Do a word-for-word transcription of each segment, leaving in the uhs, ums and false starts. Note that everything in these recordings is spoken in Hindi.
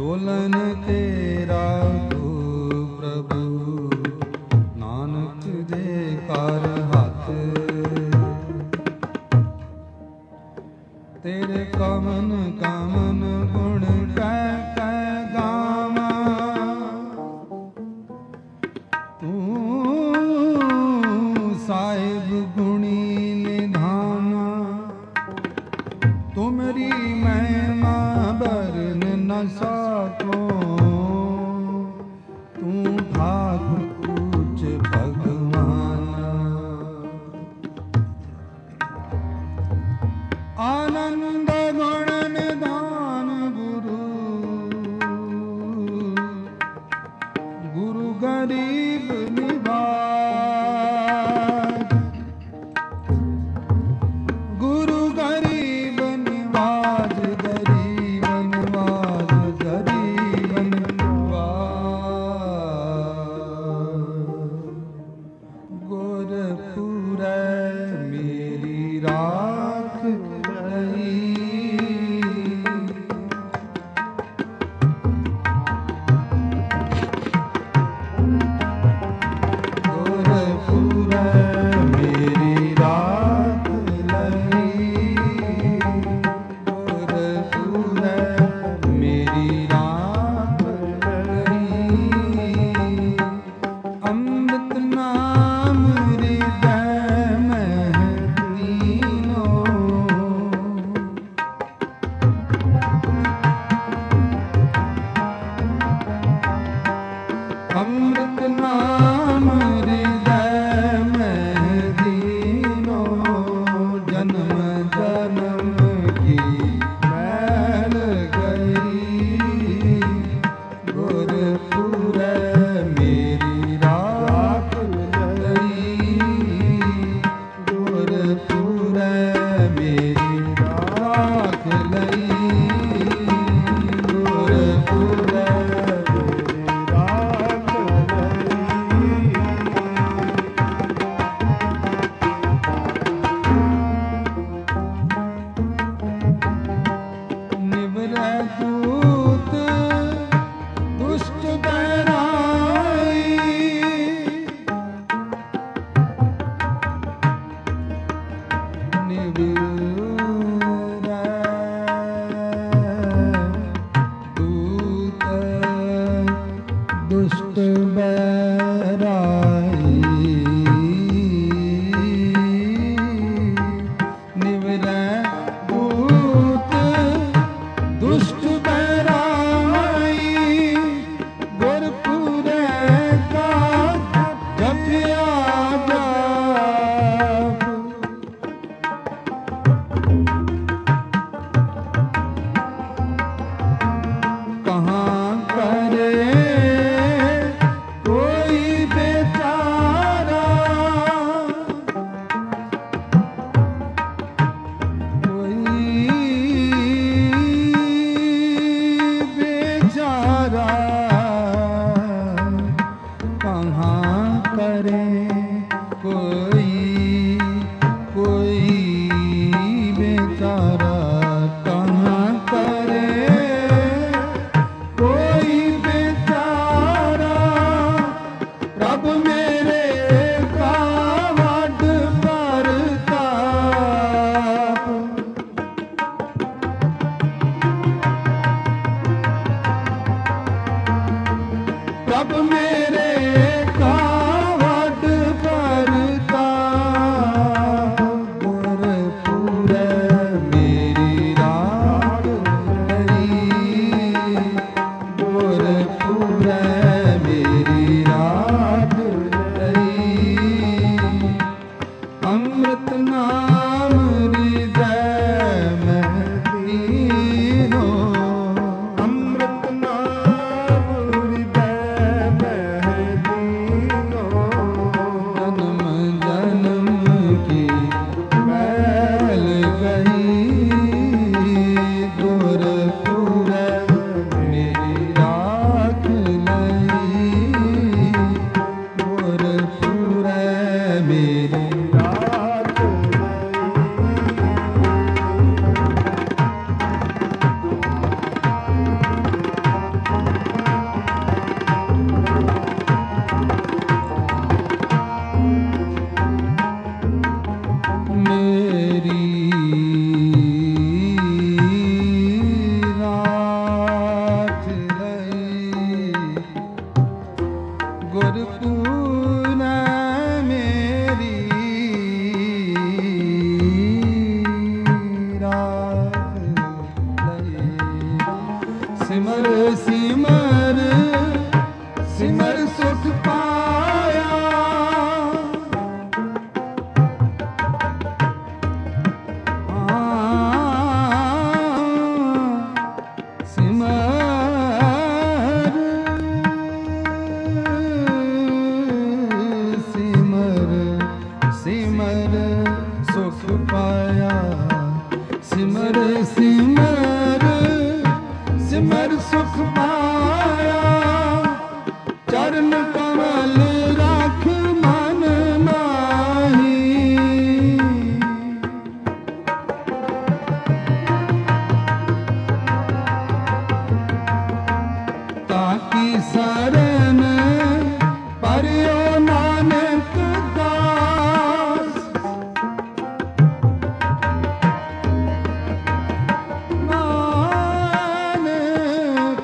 डोलन तेरा तू प्रभु नानक दे कर हाथ तेरे कमन कमन गुण कह कह गावा तू साहिब गुणी निधाना तुमरी महिमा बरन न सको तू ठाकुर पूज भगवान आनंद गुण निधान गुरु गुरु गरीब निवाज गुरु गरीब निवाज गरीब निवाज गरीब निवाज गुरपुर मेरी राख अमृत नाम हृदय में सिमर सिमर सिमर सुख पाया। सिमर सिमर सिमर सुख पाया। सिमर सिमर सिमर सुख पाया। चरण कमल राख मन माही। ताकी शरण परियो नानक दास। नानक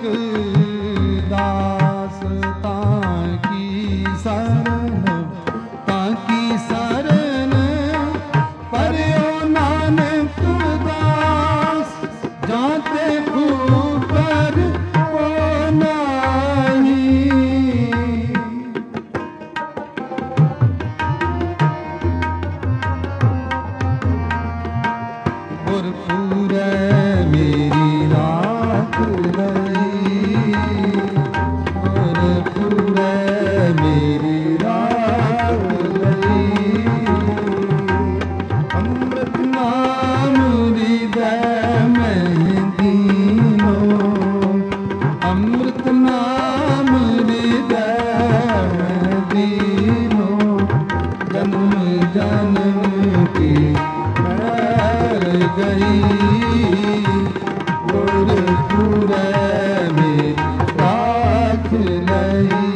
दास ताकी शरण ताकी शरण परियो नानक दास। जाते ऊपर को नाही। गुरपुर मेरी राख लई। गुरपुर मेरी राख लई। अमृत नाम हृदय में दीनो। अमृत नाम हृदय में दीनो। जन्म जन्म की मैल गई। गुरपुर में राख लई।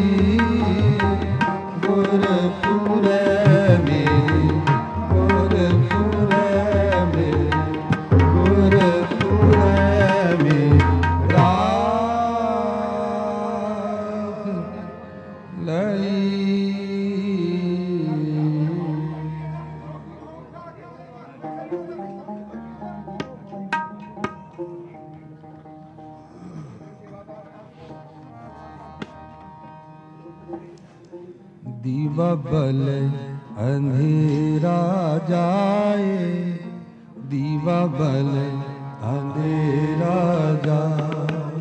गुरपुर में गुरपुर में गुरपुर में राख लई। दीवा बल अंधेरा जाए। दीवा बल अंधेरा जाए।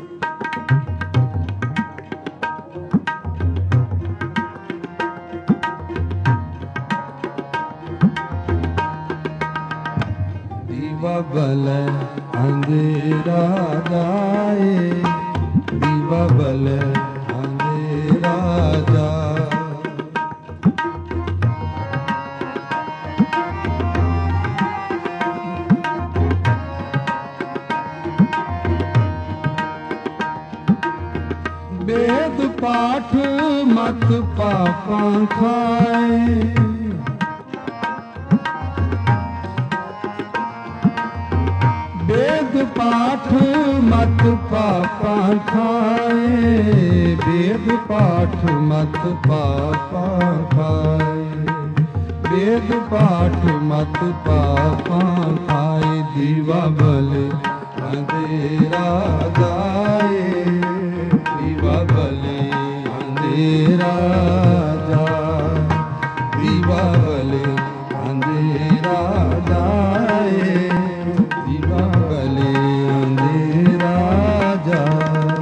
दीवा बल अंधेरा जाए। दीवा बल अंधेरा जाए। वेद पाठ मत पापा खाए। वेद पाठ मत पापा खाए। वेद पाठ मत पापा खाए। वेद पाठ मत पापा खाए। दीवा बल अंधेरा जाए। दीवा बल अंधेरा जाए। दीवा बल अंधेरा जाए। दीवा बल अंधेरा जाए।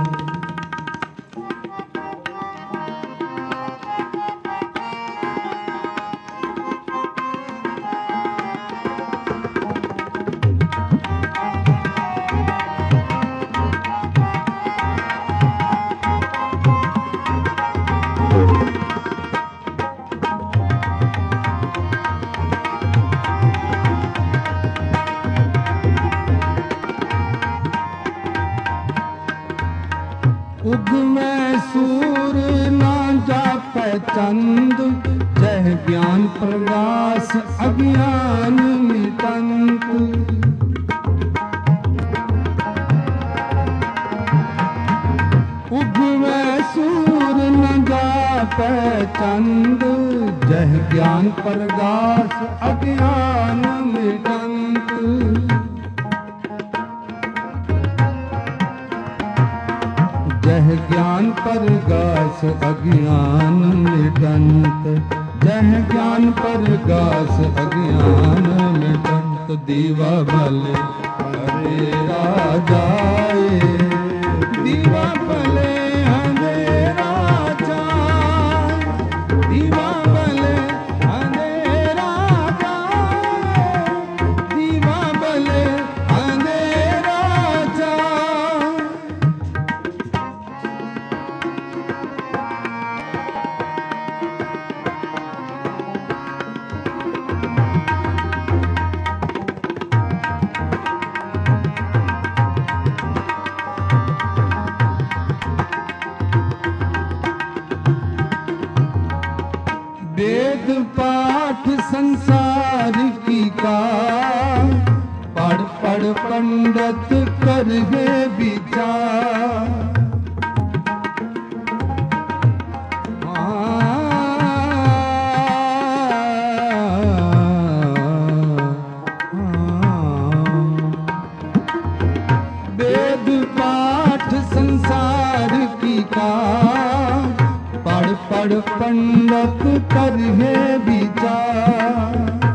उग में सूर ना जापै चंद। जय ज्ञान प्रकाश अज्ञान मिटंत। उग में सूर न जापै चंद। जय ज्ञान प्रकाश अज्ञान मिटंत। जह ज्ञान प्रगास अज्ञान मिटंत, जह ज्ञान प्रगास अज्ञान मिटंत, दीवा भले अंधेरा जाए, दीवा भले अंधेरा जाए, दीवा भले अंधेरा जाए, दीवा भले अंधेरा जाए। वेद पाठ संसार की का, पढ़ पढ़ पंडित कर गे विचार, वेद पाठ संसार की का, पढ़ पढ़ पंडित कर है विचार,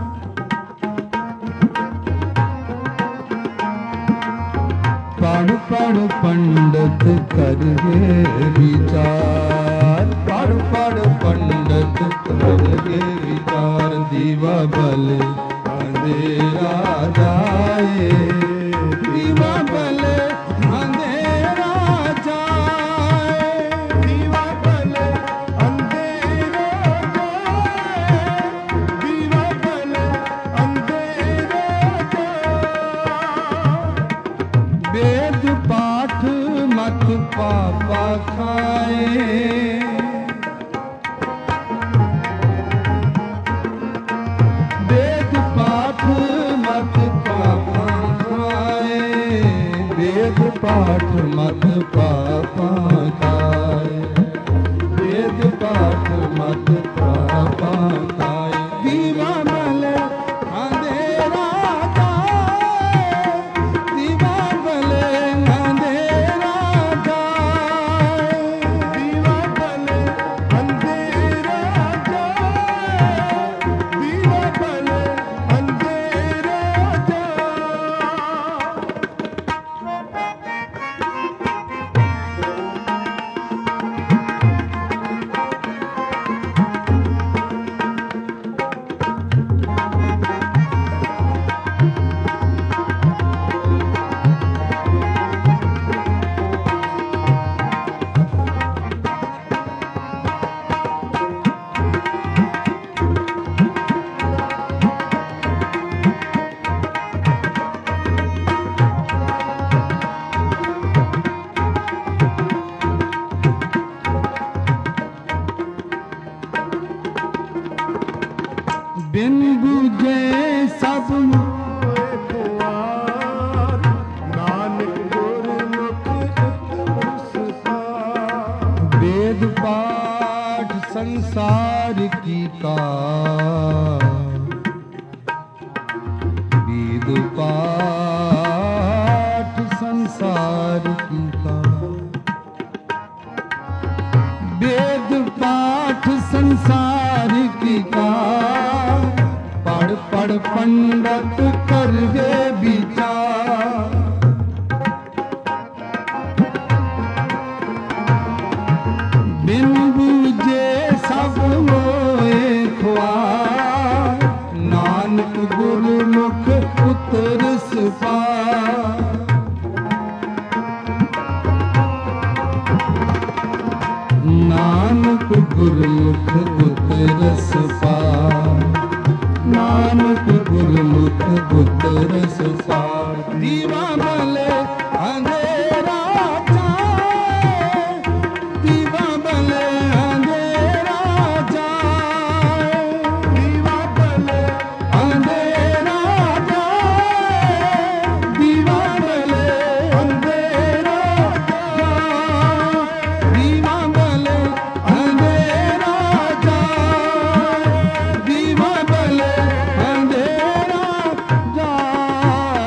पढ़ पढ़ पंडित कर है विचार, पढ़ पढ़ पंडित कर है विचार, दीवा भले अंधेरा जाए, दीवा भले अंधेरा जाए, दीवा भले अंधेरा जाए, दीवा भले अंधेरा जाए। वेद पाठ मत पापा खाए, वेद पाठ मत पापा खाए, वेद पाठ मत पापा खाए, वेद पाठ मत पापा खाए, दीवा भले अंधेरा जाए, दीवा भले अंधेरा जाए, दीवा भले अंधेरा जाए, दीवा भले अंधेरा जाए। बिन बुझे सब मोए द्वार, नानक गुरमुख उसका, वेद पाठ संसार की का, वेद पाठ संसार की का, वेद पाठ संसार की का, पढ़ पढ़ पंडित कर गे विचार, बिन बूझे सब मोए ख्वार, नानक गुरमुख उतरस पार, नानक गुरमुख उतरस पार, नानक गुरमुख उतरस पार, दीवा भले अंधेरा जाए, दीवा भले अंधेरा जाए, दीवा भले अंधेरा जाए, दीवा भले अंधेरा जाए, दीवा भले अंधेरा जाए, दीवा भले अंधेरा जाए।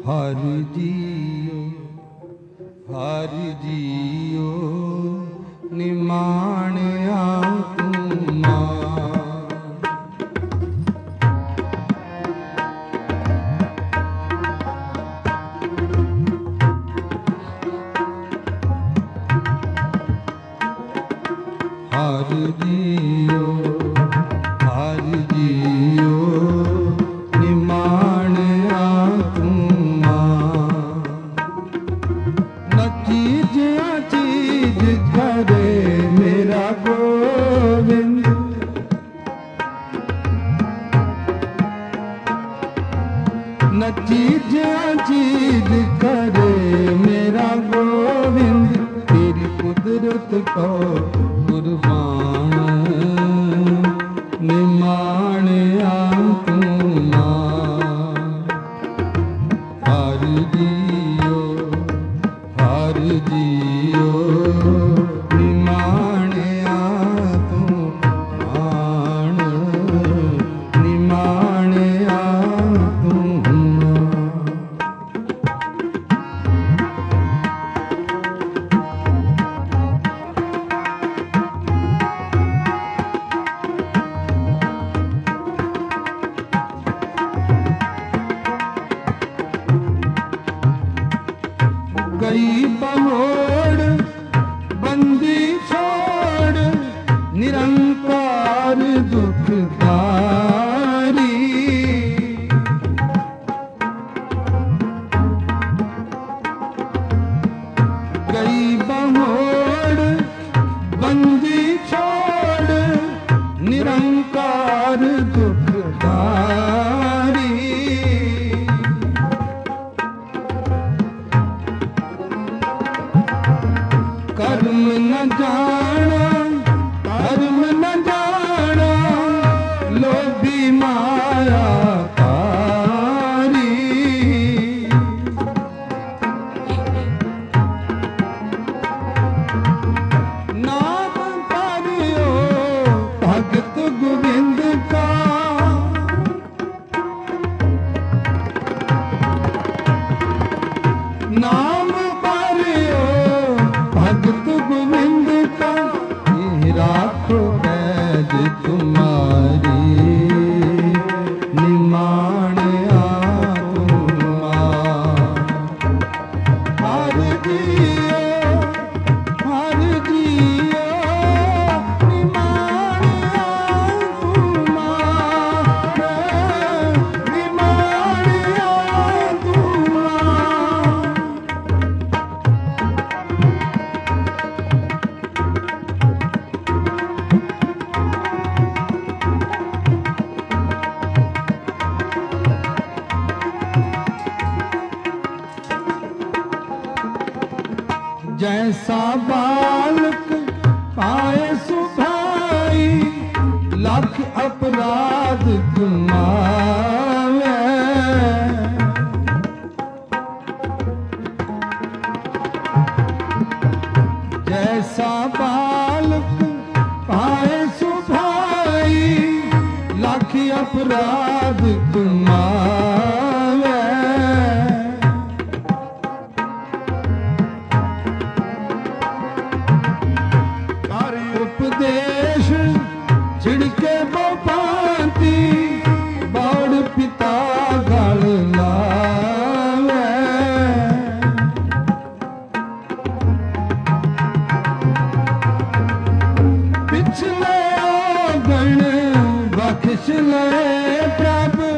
हर जियो हर जियो निमाणिया तुमा हर जियो हर जियो निमाणिया तुमा न चीज चीज करे मेरा गोविंद न चीज चीज करे मेरा गोविंद तेरी कुदरत को कुर्बान निमाणिया तुमा हर जियो हर जियो निमाणिया तुमान निमाणिया तुमा गई बहोड़ बंदी छोड़ निरंकार दुखदारी गई बहोड़ बंदी छोड़ निरंकार दुखदारी कर्म न जाना धर्म न जाना लोभी माया कारी नाम करियो भगत गोविंद का नाम करियो भगत गोविंद का ये राखो पैज तुम्हारी निमाणिया तुमा हर जियो हर जियो निमाणिया तुमा निमाणिया तुमा जैसा बालक पाए सुभाई लाख अपराध गुमावे जैसा बालक पाए सुभाई लाख अपराध गुमावे उपदेश छिड़के वो पाती बड़ पिता गल लावे पिछले गण बख्श ले प्रभु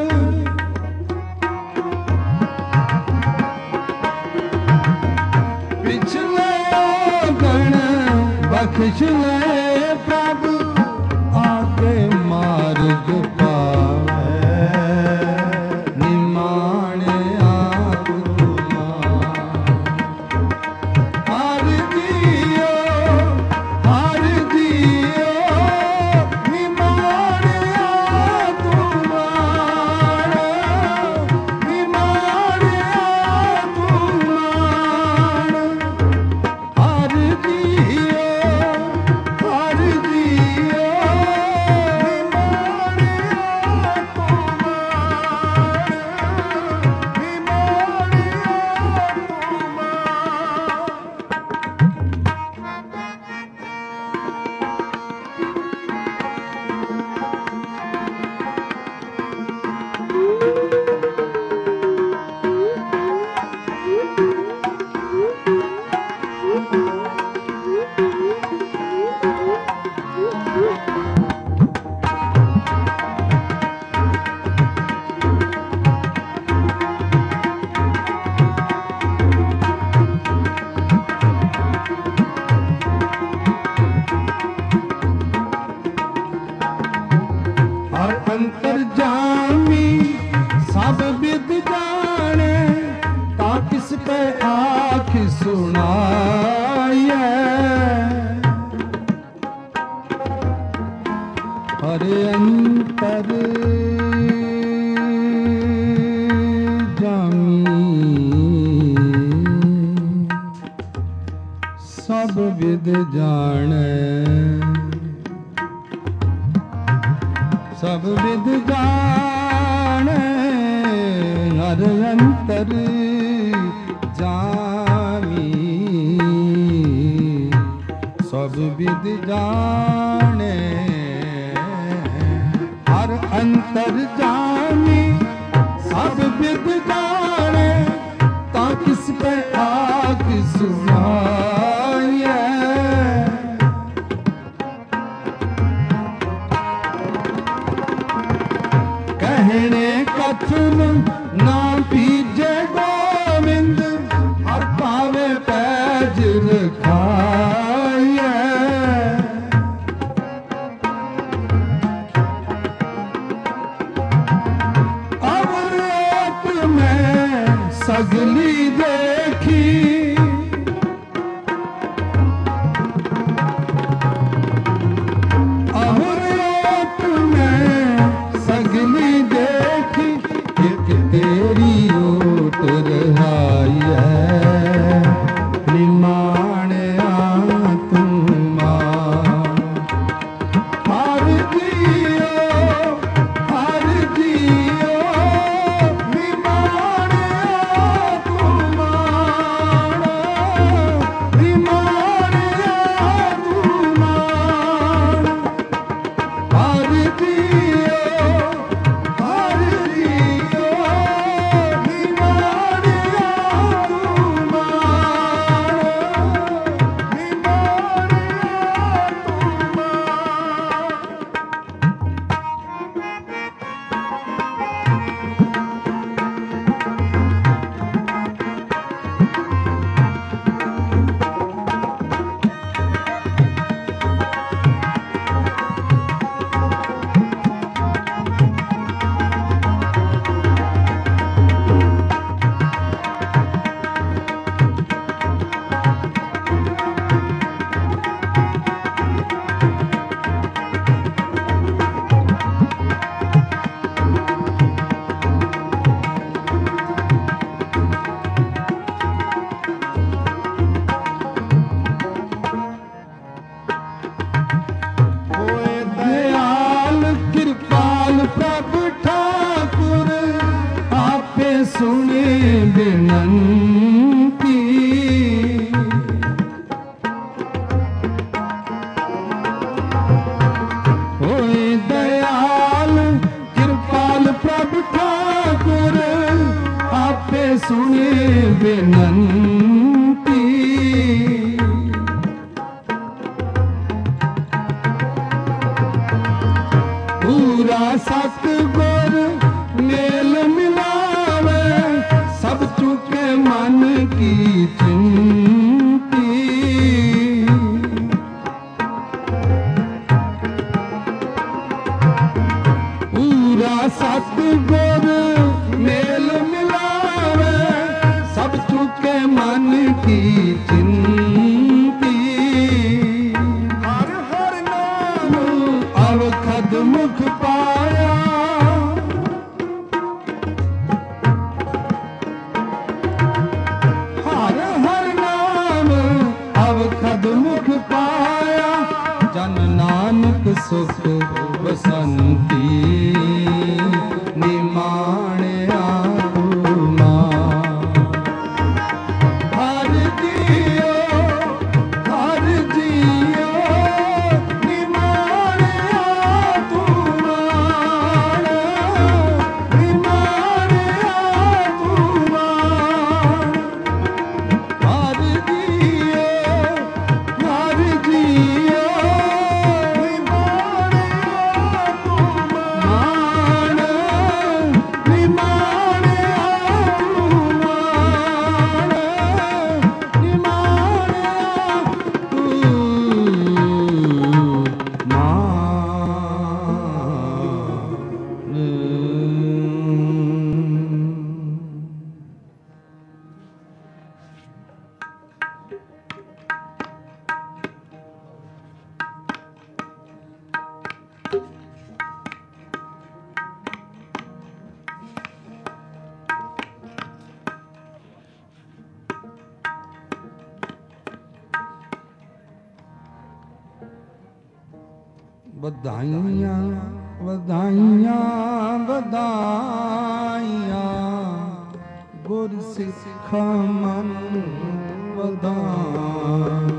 पिछले गण बख्श ले प्रभु आके मार्ग पावे निमाणिया तुमा हर जियो हर जियो निमाणिया तुमा निमाणिया तुमा हर जियो सुनाइए। हरे अंतर सब विद जाने, सब विद जाने, हर अंतर जामी, सब विद जाने, हर अंतर जामी, सब विद जाने, ता किस पे आग सुनाइए। कहने कथन ना पीजे गोविंद, और पावे पैज रखाइए। अवरोत में सगली देखी, अवरोत में सगली देखी, एक तेरी ओट रहाई है, निमाने आत्मा। हर जियो हर जियो, निमाने आत्मा, निमाने आत्मा। हर जियो हर जियो, निमाने आत्मा, निमाने होए दयाल कृपाल प्रभु ठाकुर, आपे सुने बिनती। होए दयाल कृपाल प्रभु ठाकुर, आपे सुने बिनती। पूरा सतगुर मेल मिलावे, सब चुके मन की चिंती। पूरा सतगुर मेल मिलावे, सब चुके मन की चिंती। हर हर नाम अवखद मुख पाया, हर हर नाम अवखद मुख पाया, जन नानक सुख बसंती। निमा ਵਧਾਈਆਂ ਵਧਾਈਆਂ ਵਧਾਈਆਂ ਗੁਰ ਸਿੱਖਾ ਮਨ ਵਧਾਈਆਂ।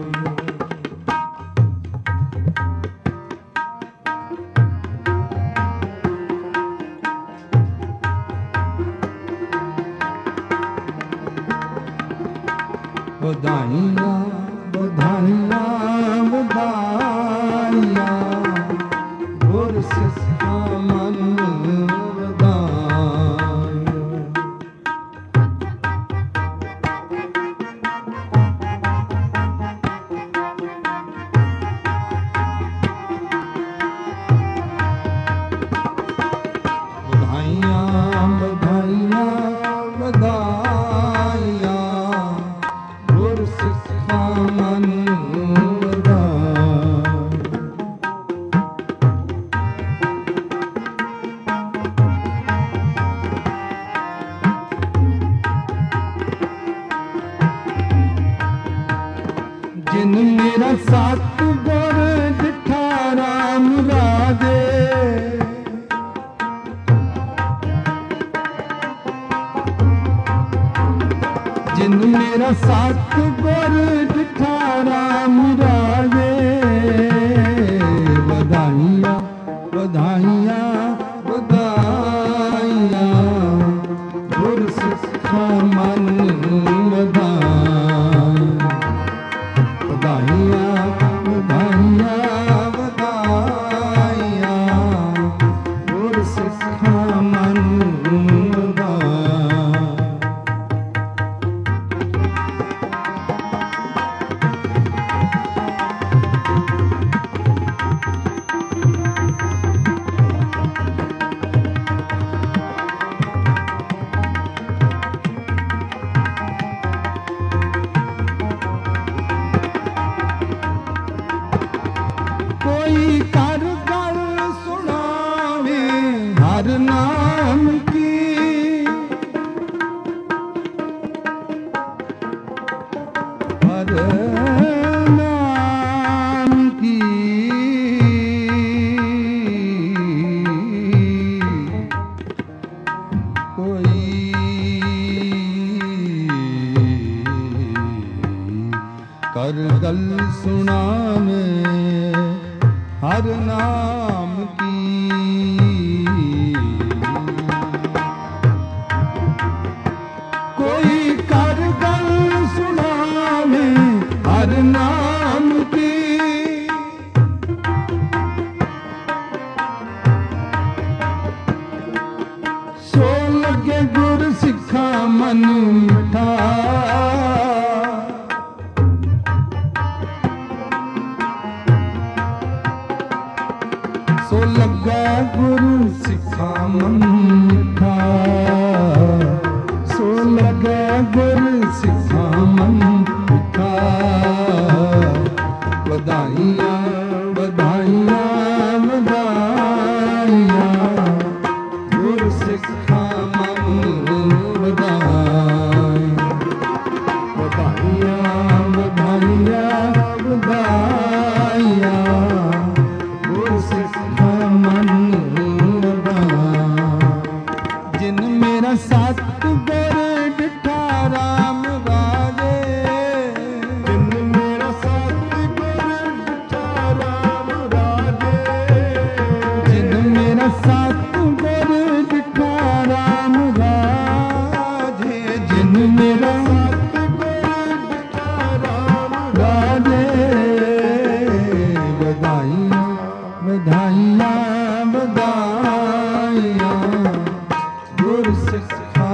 ਵਧਾਈਆਂ ਵਧਾਈਆਂ ਵਧਾਈਆਂ ਗੁਰ ਸਿੱਖਾ ਮਨ ਵਧਾਈਆਂ। ਵਧਾਈਆਂ ਵਧਾਈਆਂ ਵਧਾਈਆਂ ਗੁਰ ਸਿੱਖਾ ਮਨ जिन मेरा सतगुर डिठा राम राजे, जिन मेरा सतगुर डिठा राम राजे। ਵਧਾਈਆਂ ਵਧਾਈਆਂ ਵਧਾਈਆਂ ਗੁਰ ਸਿੱਖਾ ਮਨ ਵਧਾਈਆਂ। ਵਧਾਈਆਂ ਵਧਾਈਆਂ ਵਧਾਈਆਂ ਗੁਰ ਸਿੱਖਾ ਮਨ ਵਧਾਈਆਂ। कोई कर गल सुनावे हर नाम की, हर नाम की। कोई कर गल सुनावे हर नाम की। कोई कर गल सुनावे हर नाम की। सो लगे गुर सिक्खा मन मिठा, सो लगा गुरु सिक्खा मन मिठा। सो लगा गुरु सिक्खा मन मिठा। ਵਧਾਈਆਂ ਵਧਾਈਆਂ ਵਧਾਈਆਂ ਗੁਰ ਸਿੱਖਾ ਮਨ ਵਧਾਈਆਂ। ਵਧਾਈਆਂ ਵਧਾਈਆਂ ਵਧਾਈਆਂ ਗੁਰ ਸਿੱਖਾ ਮਨ ਵਧਾਈਆਂ। ਜਿਨ ਮੇਰਾ ਸਤਿਗੁਰ ਡਿਠਾ ਰਾਮ ਰਾਜੇ, ਜਿਨ ਮੇਰਾ ਸਤਿਗੁਰ ਡਿਠਾ ਰਾਮ ਰਾਜੇ। ਜਿਨ ਮੇਰਾ ਸਤਿਗੁਰ ਡਿਠਾ ਰਾਮ ਰਾਜੇ। ਜਿਨ ਮੇਰਾ ਸਤਿਗੁਰ ਡਿਠਾ ਰਾਮ ਰਾਜੇ। ਵਧਾਈਆਂ ਵਧਾਈਆਂ ਵਧਾਈਆਂ ਗੁਰ ਸਿੱਖਾ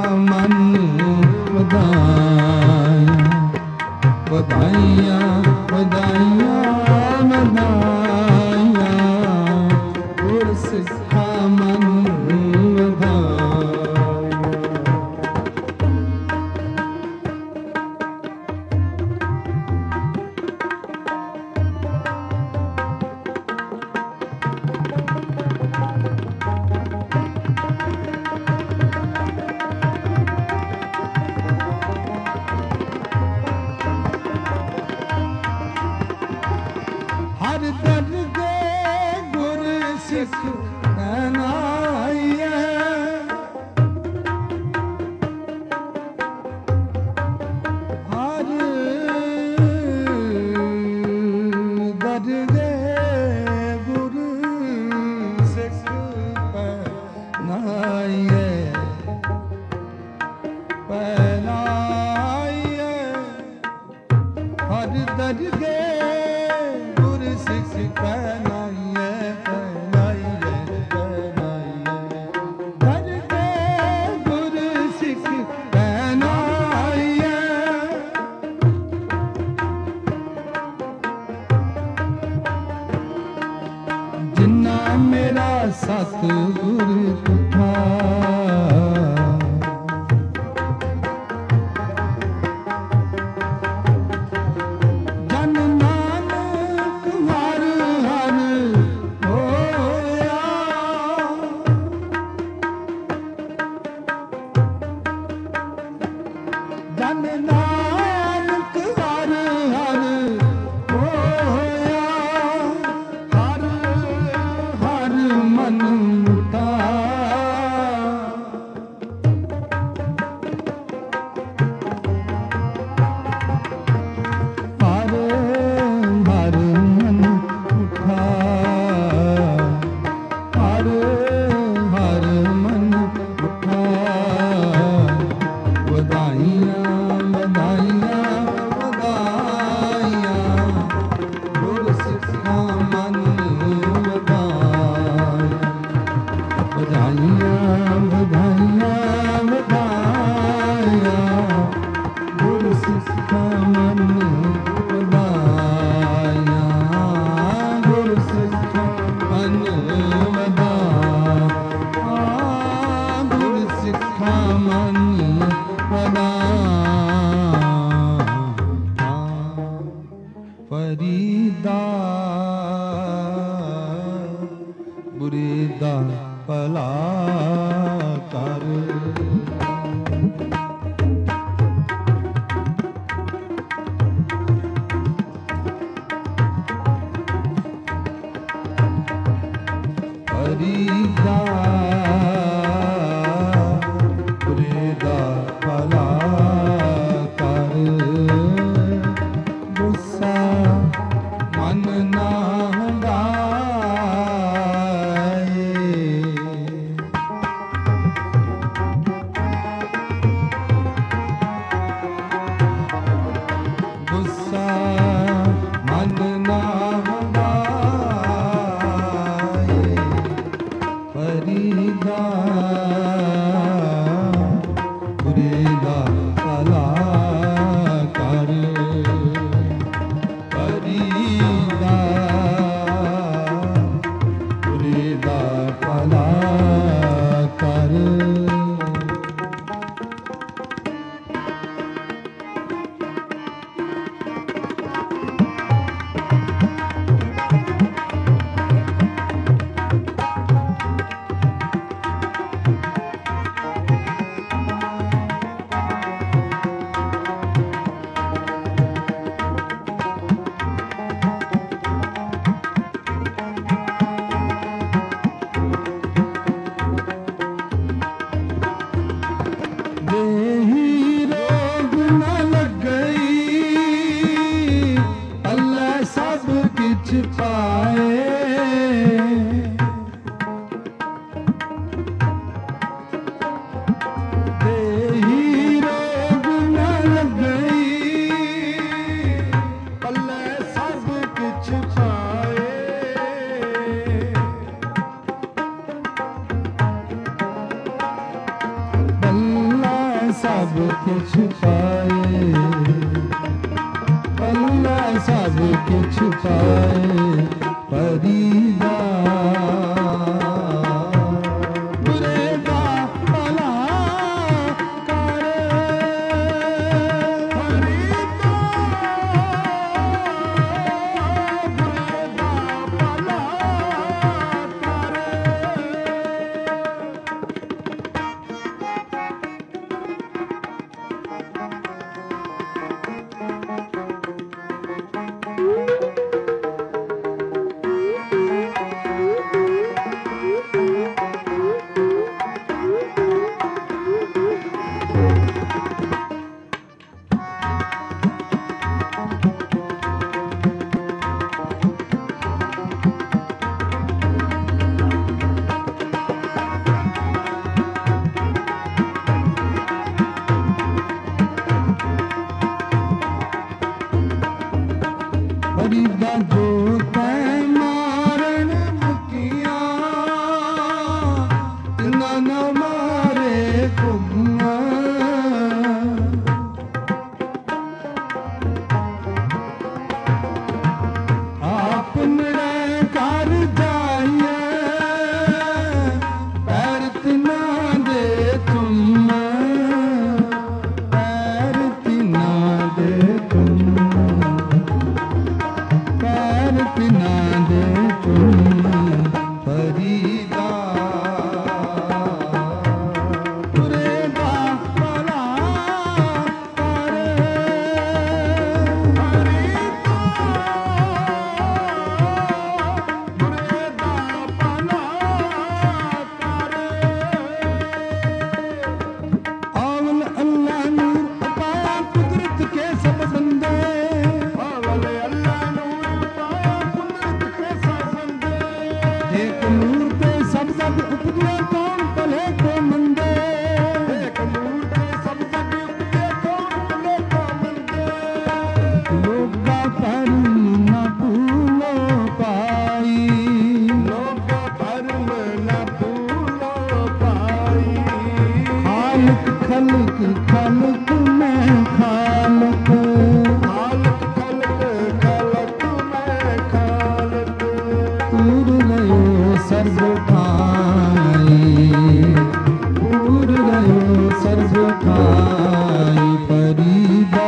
खलक मैं खालक खालक खलक खलक मैं खालक पूर गयो सर्व ठाई पूर गयो सर्व ठाई परिदा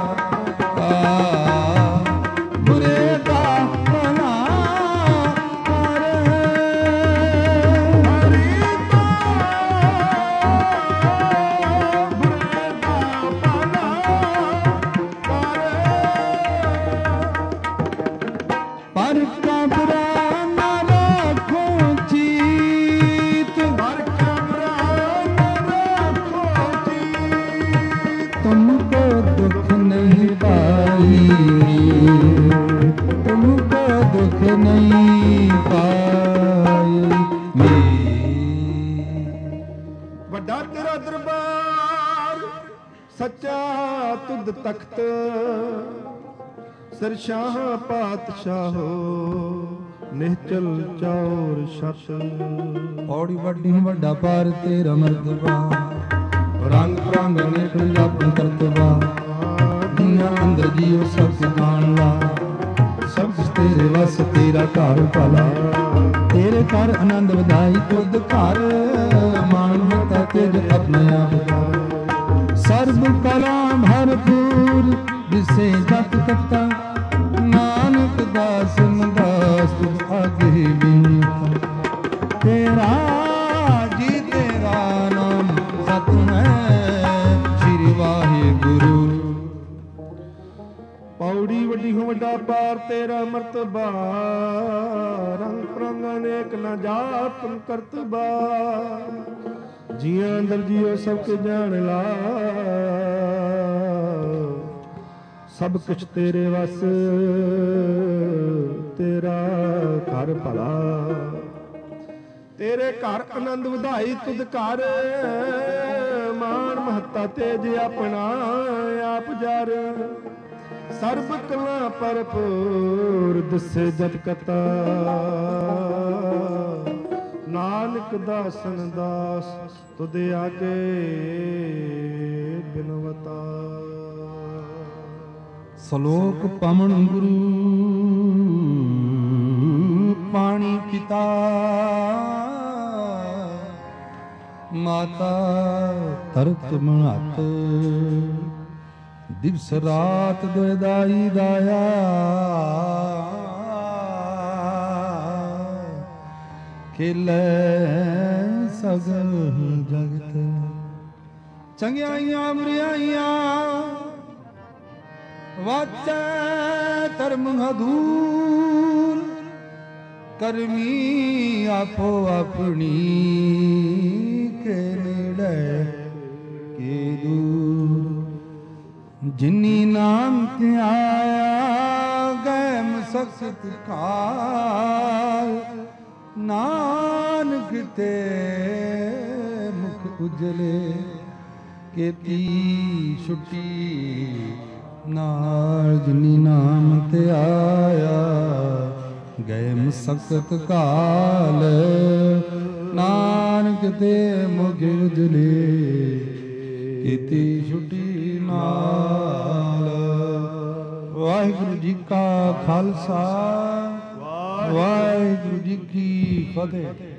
तुमको दुख नहीं पाई तुमको दुख नहीं पाई ਵੱਡਾ ਤੇਰਾ ਦਰਬਾਰ ਸੱਚਾ ਤੁਧ ਤਖਤ ਸਰਸ਼ਾਹ ਪਾਤਸ਼ਾਹੋ ਨਿਹਚਲ ਚੌਰ ਛਤ ਔੜੀ ਵੱਡੀ ਵੱਡਾ ਪਾਰ ਤੇਰਾ ਮਰਤਬਾ ਰੰਗ ਪ੍ਰੰਗ ਨੇਕ ਜਾਪਨ ਕਰਤਵਾ ਦੁਨੀਆ ਅੰਦਰ ਜੀਉ ਸਭ ਜਾਣ ਲਾ ਸਭ ਕੁਛ ਤੇਰੇ ਵਸ ਤੇਰਾ ਘਰ ਭਲਾ ਤੇਰੇ ਘਰ ਆਨੰਦ ਵਧਾਈ ਤੁਧ ਘਰ ਮਾਨ ਮਤਾ ਤੇਜ ਆਪਣੇ ਆਪ ਸਰਬ ਕਲਾ ਭਰਪੂਰ ਜਿਸੇ ਜਪ ਕਤਾ ਨਾਨਕ ਦਾਸ ਦਾਸ ਤੁਧ ਆਗੇ ਬੀਨਤਾ ਤੇਰਾ ਜੀ ਤੇਰਾ ਨਾਮ ਸਤ ਸ਼੍ਰੀ ਵਾਹਿਗੁਰੂ ਪੌੜੀ ਵੱਡੀ ਹੋ ਵੱਡਾ ਪਾਰ ਤੇਰਾ ਮਰਤਬਾ ਰੰਗ ਪ੍ਰੰਗ ਅਨੇਕ ਨਾ ਜਾਪਨ ਕਰਤਬਾ ਜੀਆਂ ਅੰਦਰ ਜੀਓ ਸਭ ਕੇ ਜਾਣ ਲਾ ਸਭ ਕੁਛ ਤੇਰੇ ਵਸ ਤੇਰਾ ਘਰ ਭਲਾ ਤੇਰੇ ਘਰ ਆਨੰਦ ਵਧਾਈ ਤੁਧ ਘਰ ਮਾਨ ਮਹੱਤਾ ਤੇਜ ਆਪਣਾ ਆਪ ਜਰ ਸਰਬ ਕਲਾ ਭਰਪੂਰ ਦਿਸੇ ਜਤ ਕਤਾ ਨਾਨਕ ਦਾਸਨ ਦਾਸ ਤੁਧ ਆਗੇ ਬਿਨਵਤਾ ਸ਼ਲੋਕ ਪਵਨ ਗੁਰੂ ਪਾਣੀ ਪਿਤਾ ਮਾਤਾ ਧਰਤ ਮਹਤ ਦਿਵਸ ਰਾਤ ਦੁਇਦਾਈ ਦਾਇਆ ਖੇਲੇ ਸਗਲ ਜਗਤ ਚੰਗਿਆਈਆਂ ਬੁਰਾਈਆਂ ਵਾਚੈ ਧਰਮ ਹਦੂਰ ਕਰਮੀ ਆਪੋ ਆਪਣੀ ਕੇ ਨੇੜੇ ਕੇ ਦੂਰ ਜਿਨੀ ਨਾਮ ਤੇ ਆਇਆ ਗਏ ਮਸਕਤ ਕਾਲ ਨਾਨਕ ਤੇ ਮੁਖ ਉਜਲੇ ਕੀਤੀ ਛੁੱਟੀ ਨਾਲ ਜਿਨੀ ਨਾਮ ਤੇ ਆਇਆ ਗਏ ਮਸਕਤ ਕਾਲ ਨਾਨਕ ਤੇ ਮੁਖ ਉਜਲੇ ਕੀਤੀ ਛੁੱਟੀ ਨਾਲ। ਵਾਹਿਗੁਰੂ ਜੀ ਕਾ ਖਾਲਸਾ ਵਾਹਿਗੁਰੂ ਜੀ ਕੀ ਫਤਿਹ।